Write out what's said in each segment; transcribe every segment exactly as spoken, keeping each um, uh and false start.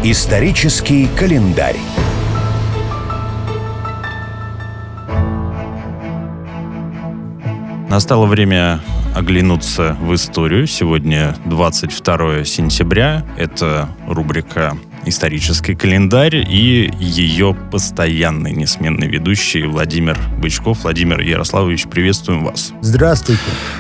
Исторический календарь. Настало время оглянуться в историю. Сегодня двадцать второе сентября. Это рубрика «Исторический календарь» и ее постоянный несменный ведущий Владимир Бычков. Владимир Ярославович, приветствуем вас. Здравствуйте.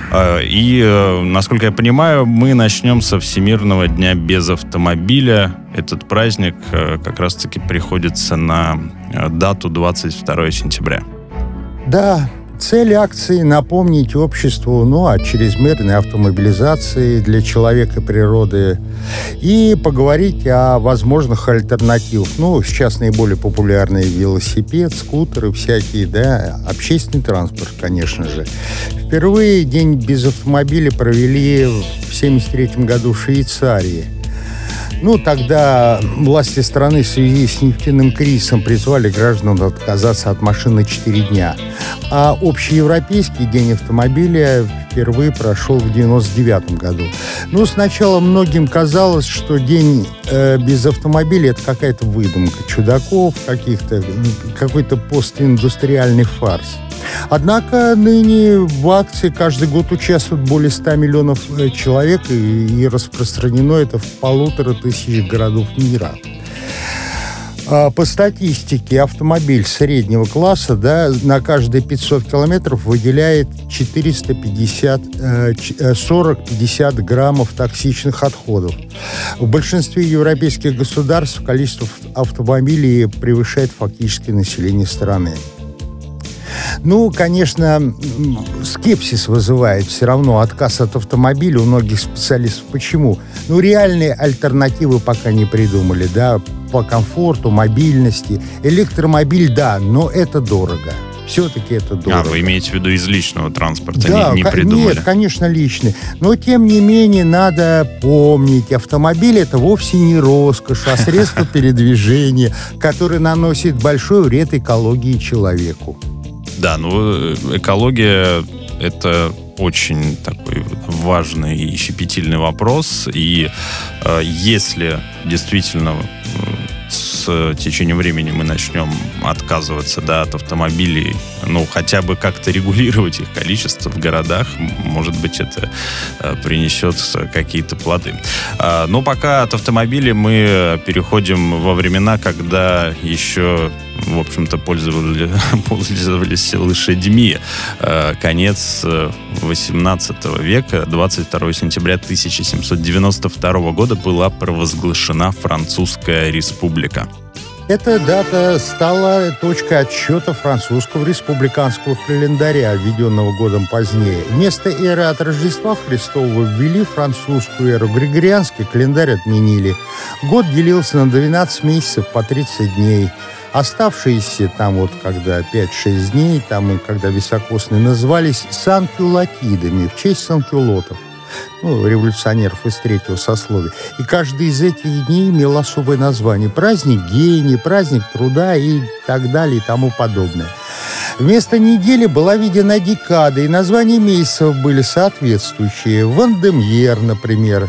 И, насколько я понимаю, мы начнем со Всемирного дня без автомобиля. Этот праздник как раз-таки приходится на дату двадцать второе сентября. Да. Цель акции — напомнить обществу ну, о чрезмерной автомобилизации для человека и природы и поговорить о возможных альтернативах. Ну, сейчас наиболее популярные велосипед, скутеры всякие, да, общественный транспорт, конечно же. Впервые день без автомобиля провели в семьдесят третьем году в Швейцарии. Ну, тогда власти страны в связи с нефтяным кризисом призвали граждан отказаться от машин на четыре дня. А общеевропейский день автомобиля впервые прошел в девяносто девятом году. Ну, сначала многим казалось, что день э, без автомобиля — это какая-то выдумка чудаков, каких-то, какой-то постиндустриальный фарс. Однако ныне в акции каждый год участвуют более ста миллионов человек, и, и распространено это в полутора тысяч городов мира. А по статистике, автомобиль среднего класса да, на каждые пятьсот километров выделяет четыреста пятьдесят, сорок-пятьдесят граммов токсичных отходов. В большинстве европейских государств количество автомобилей превышает фактическое население страны. Ну, конечно, скепсис вызывает все равно отказ от автомобиля у многих специалистов. Почему? Ну, реальные альтернативы пока не придумали, да, по комфорту, мобильности. Электромобиль, да, но это дорого. Все-таки это дорого. А, вы имеете в виду из личного транспорта, да, не, не придумали? Нет, конечно, личный. Но, тем не менее, надо помнить, автомобиль — это вовсе не роскошь, а средство передвижения, которое наносит большой вред экологии и человеку. Да, ну экология — это очень такой важный и щепетильный вопрос. И э, если действительно с течением времени мы начнем отказываться да, от автомобилей, ну, хотя бы как-то регулировать их количество в городах, может быть, это э, принесет какие-то плоды. Э, но пока от автомобилей мы переходим во времена, когда еще, в общем-то, пользовались, пользовались лошадьми. Э, конец восемнадцатого века, двадцать второе сентября тысяча семьсот девяносто второго года была провозглашена Французская республика. Эта дата стала точкой отсчета французского республиканского календаря, введенного годом позднее. Вместо эры от Рождества Христова ввели французскую эру. Григорианский календарь отменили. Год делился на двенадцать месяцев по тридцать дней. Оставшиеся там вот, когда пять-шесть дней, там и когда високосные, назывались санкюлотидами в честь санкюлотов, ну, революционеров из третьего сословия. И каждый из этих дней имел особое название. Праздник гения, праздник труда и так далее и тому подобное. Вместо недели была введена декада, и названия месяцев были соответствующие. Вандемьер, например,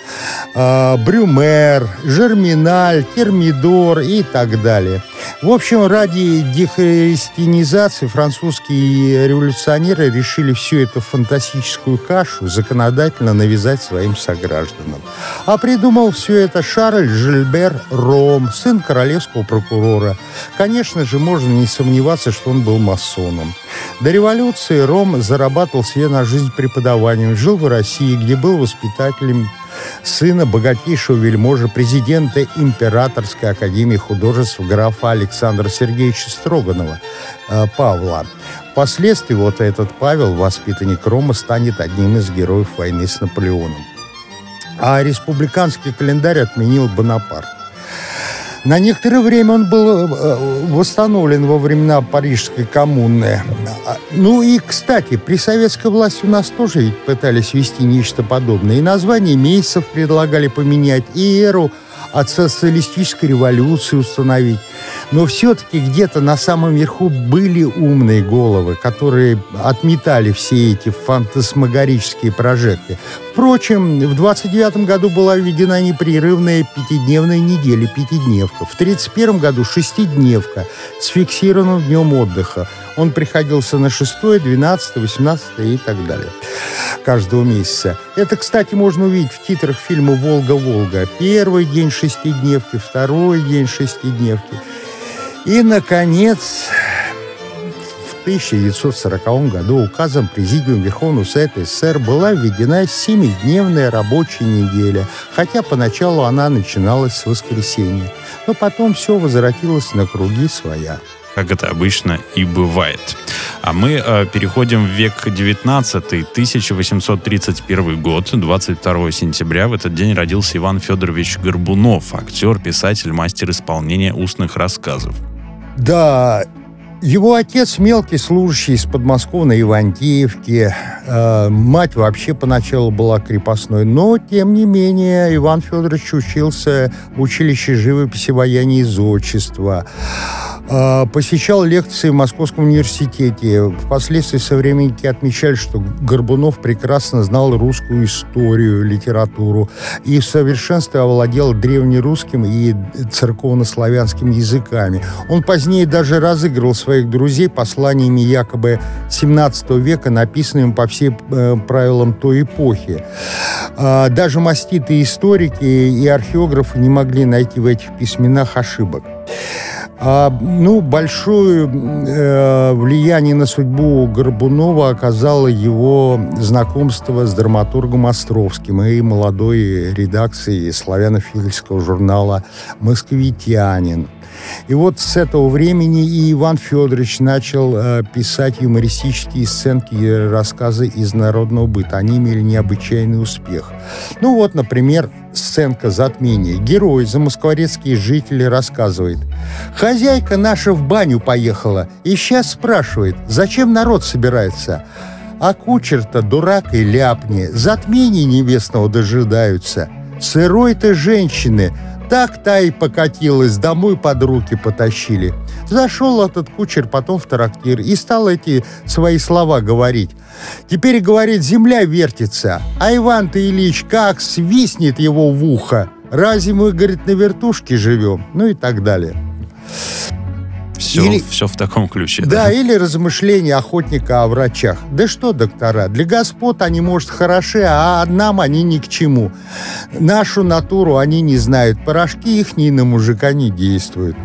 Брюмер, Жерминаль, Термидор и так далее. В общем, ради дехристианизации французские революционеры решили всю эту фантастическую кашу законодательно навязать своим согражданам. А придумал все это Шарль Жильбер Ром, сын королевского прокурора. Конечно же, можно не сомневаться, что он был масоном. До революции Ром зарабатывал себе на жизнь преподаванием, жил в России, где был воспитателем сына богатейшего вельможи, президента Императорской академии художеств графа Александра Сергеевича Строганова, э, Павла. Впоследствии вот этот Павел, воспитанник Рома, станет одним из героев войны с Наполеоном. А республиканский календарь отменил Бонапарт. На некоторое время он был восстановлен во времена Парижской коммуны. Ну и, кстати, при советской власти у нас тоже ведь пытались ввести нечто подобное. И название месяцев предлагали поменять, и эру от социалистической революции установить. Но все-таки где-то на самом верху были умные головы, которые отметали все эти фантасмагорические прожекты. Впрочем, в двадцать девятом году была введена непрерывная пятидневная неделя, пятидневка. В тридцать первом году шестидневка с фиксированным днем отдыха. Он приходился на шестое, двенадцатое, восемнадцатое и так далее каждого месяца. Это, кстати, можно увидеть в титрах фильма «Волга-Волга». Первый день шестидневки, второй день шестидневки. И, наконец, в тысяча девятьсот сороковом году указом Президиума Верховного Совета СССР была введена семидневная рабочая неделя, хотя поначалу она начиналась с воскресенья. Но потом все возвратилось на круги своя. Как это обычно и бывает. А мы э, переходим в век девятнадцатый, тысяча восемьсот тридцать первый год, двадцать второго сентября. В этот день родился Иван Федорович Горбунов, актер, писатель, мастер исполнения устных рассказов. Да, его отец мелкий служащий из подмосковной Ивантеевки. Э, мать вообще поначалу была крепостной, но, тем не менее, Иван Федорович учился в училище живописи, ваяния и зодчества. Посещал лекции в Московском университете. Впоследствии современники отмечали, что Горбунов прекрасно знал русскую историю, литературу и в совершенстве овладел древнерусским и церковнославянским языками. Он позднее даже разыгрывал своих друзей посланиями якобы семнадцатого века, написанными по всем э, правилам той эпохи. А, даже маститые историки и археографы не могли найти в этих письменах ошибок. А, ну, большое э, влияние на судьбу Горбунова оказало его знакомство с драматургом Островским и молодой редакцией славянофильского журнала «Московитянин». И вот с этого времени и Иван Федорович начал э, писать юмористические сценки и рассказы из народного быта. Они имели необычайный успех. Ну вот, например, сценка «Затмение». Герой, замоскворецкий житель, рассказывает: «Хозяйка наша в баню поехала и сейчас спрашивает, зачем народ собирается? А кучер-то дурак и ляпни, затмения небесного дожидаются. Сырой-то женщины, так та и покатилась, домой под руки потащили». Зашел этот кучер потом в трактир и стал эти свои слова говорить. Теперь, говорит, земля вертится, а Иван-то Ильич как свистнет его в ухо. Разве мы, говорит, на вертушке живем? Ну и так далее. Все, или, все в таком ключе. Да, да, или размышления охотника о врачах. Да что, доктора, для господ они, может, хороши, а нам они ни к чему. Нашу натуру они не знают, порошки ихние на мужика не действуют.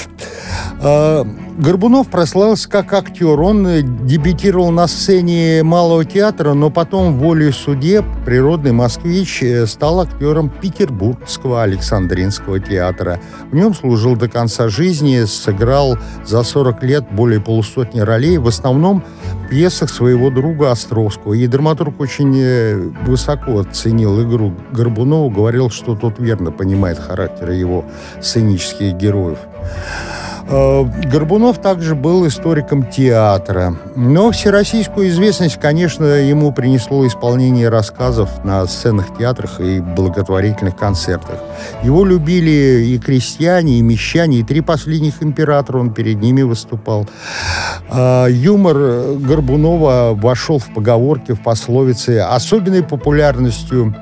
Горбунов прославился как актер. Он дебютировал на сцене Малого театра, но потом, волею судеб, природный москвич, стал актером Петербургского Александринского театра. В нем служил до конца жизни, сыграл за сорок лет более полусотни ролей, в основном в пьесах своего друга Островского. И драматург очень высоко оценил игру Горбунова, говорил, что тот верно понимает характер его сценических героев. Горбунов также был историком театра. Но всероссийскую известность, конечно, ему принесло исполнение рассказов на сценах театрах и благотворительных концертах. Его любили и крестьяне, и мещане, и три последних императора, он перед ними выступал. Юмор Горбунова вошел в поговорки, в пословицы. Особенной популярностью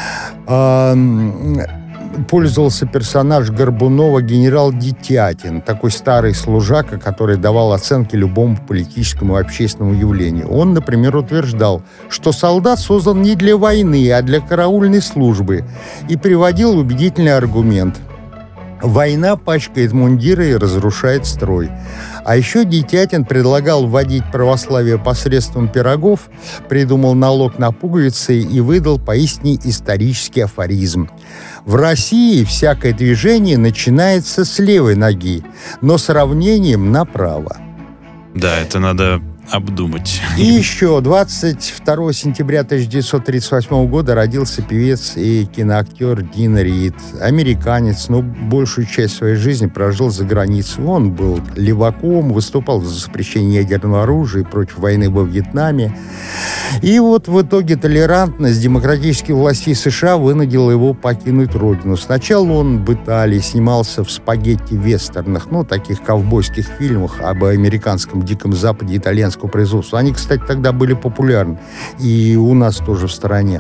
пользовался персонаж Горбунова генерал Детятин, такой старый служака, который давал оценки любому политическому и общественному явлению. Он, например, утверждал, что солдат создан не для войны, а для караульной службы, и приводил убедительный аргумент: война пачкает мундиры и разрушает строй. А еще Детятин предлагал вводить православие посредством пирогов, придумал налог на пуговицы и выдал поистине исторический афоризм: в России всякое движение начинается с левой ноги, но с равнением направо. Да, это надо обдумать. И еще двадцать второго сентября тысяча девятьсот тридцать восьмого года родился певец и киноактер Дин Рид. Американец, но большую часть своей жизни прожил за границей. Он был леваком, выступал за запрещение ядерного оружия и против войны во Вьетнаме. И вот в итоге толерантность демократических властей США вынудила его покинуть родину. Сначала он в Италии снимался в спагетти-вестернах, ну, таких ковбойских фильмах об американском Диком Западе итальянского производства. Они, кстати, тогда были популярны. И у нас тоже в стране.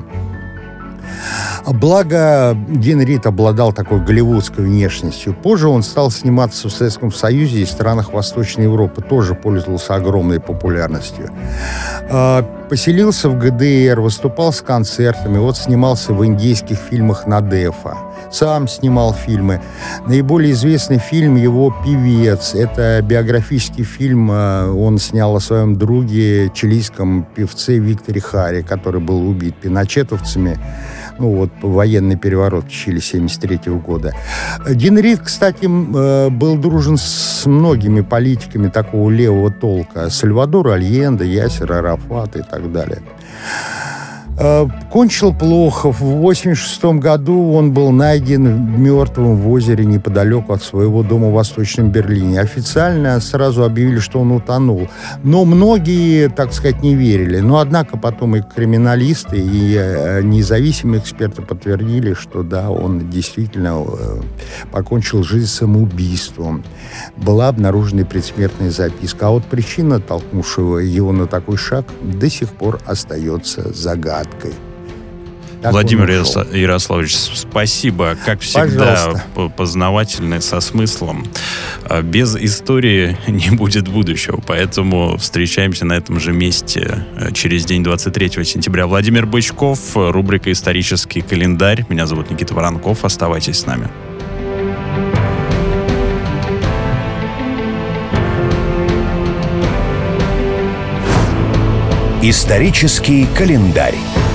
Благо, Дин Рид обладал такой голливудской внешностью. Позже он стал сниматься в Советском Союзе и странах Восточной Европы. Тоже пользовался огромной популярностью. Поселился в ГДР, выступал с концертами. Вот снимался в индийских фильмах Надефа. Сам снимал фильмы. Наиболее известный фильм его «Певец». Это биографический фильм. Он снял о своем друге, чилийском певце Викторе Харе, который был убит пиночетовцами. Ну вот, военный переворот в Чили семьдесят третьего года. Дин Рид, кстати, был дружен с многими политиками такого левого толка. Сальвадор Альенде, Ясер Арафат и так далее. Кончил плохо. В восемьдесят шестом году он был найден мертвым в озере неподалеку от своего дома в Восточном Берлине. Официально сразу объявили, что он утонул. Но многие, так сказать, не верили. Но, однако, потом и криминалисты, и независимые эксперты подтвердили, что да, он действительно покончил жизнь самоубийством. Была обнаружена предсмертная записка. А вот причина, толкнувшего его на такой шаг, до сих пор остается загадкой. Так Владимир Ярославович, спасибо. Как всегда, Пожалуйста. Познавательно, со смыслом. Без истории не будет будущего, поэтому встречаемся на этом же месте через день, двадцать третьего сентября. Владимир Бычков, рубрика «Исторический календарь». Меня зовут Никита Воронков. Оставайтесь с нами. Исторический календарь.